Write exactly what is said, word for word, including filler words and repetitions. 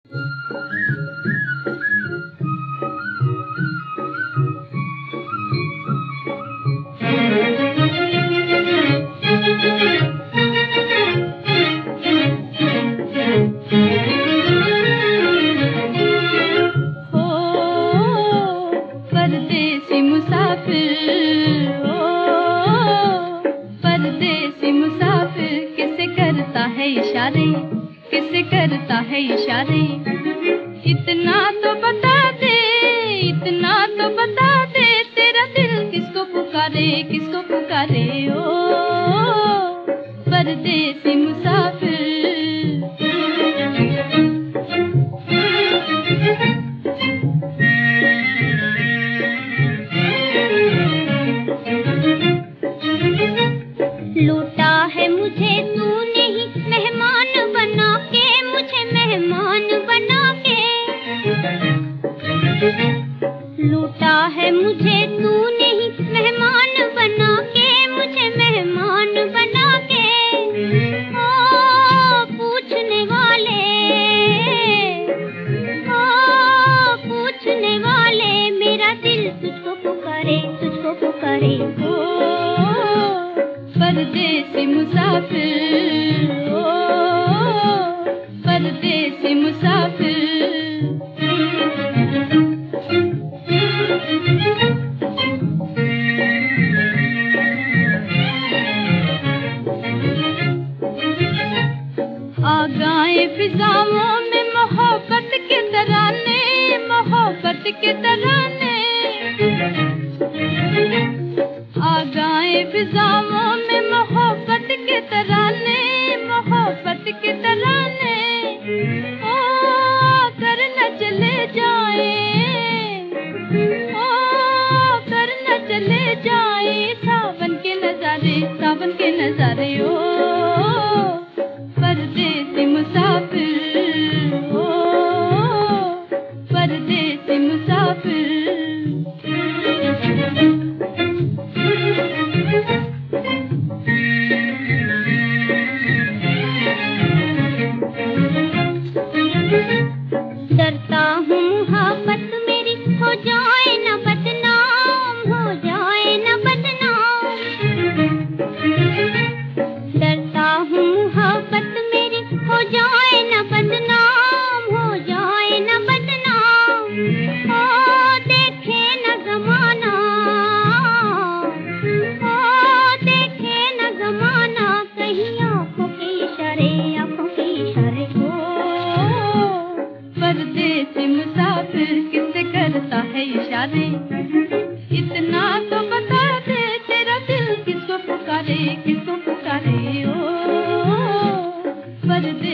परदेसी मुसाफिर ओ परदेसी मुसाफिर किसे करता है इशारे, किसे करता है इशारे। इतना तो बता दे, इतना तो बता दे, तेरा दिल किसको पुकारे, किसको पुकारे ओ परदेसी मुसाफिर। लूटा है मुझे तूने ही मेहमान बना के, मुझे मेहमान बना के। लूटा है मुझे तूने ही मेहमान बना के, मुझे मेहमान बना के। ओ पूछने वाले, ओ पूछने वाले, मेरा दिल तुझको पुकारे, तुझको पुकारे ओ परदेसी मुसाफिर ओ परदेसी मुसाफिर। आ गाए फिजाओं में मोहब्बत के तराने, मोहब्बत के तराने। आ गाए फिजाओं में मोहब्बत के तराने, मोहब्बत के तराने। ओ कर न चले जाए, ओ कर न चले जाए, सावन के नजारे, सावन के नजारे ओ परदेसी मुसाफिर ओ परदेसी मुसाफिर। डरता हूँ मोहब्बत मेरी हो जाए न बदनाम, हो जाए न बदनाम। डरता हूँ मोहब्बत मेरी हो जाए न बदनाम, हो जाए न बदनाम। ओ देखे न ज़माना, ओ देखे न ज़माना, कहीं आँखों के इशारे, आँखों के इशारे को। परदेसी मुसाफिर किसे करता है इशारे, इतना तो बता दे, तेरा दिल किसको पुकारे, किसको पुकारे ओ परदेसी।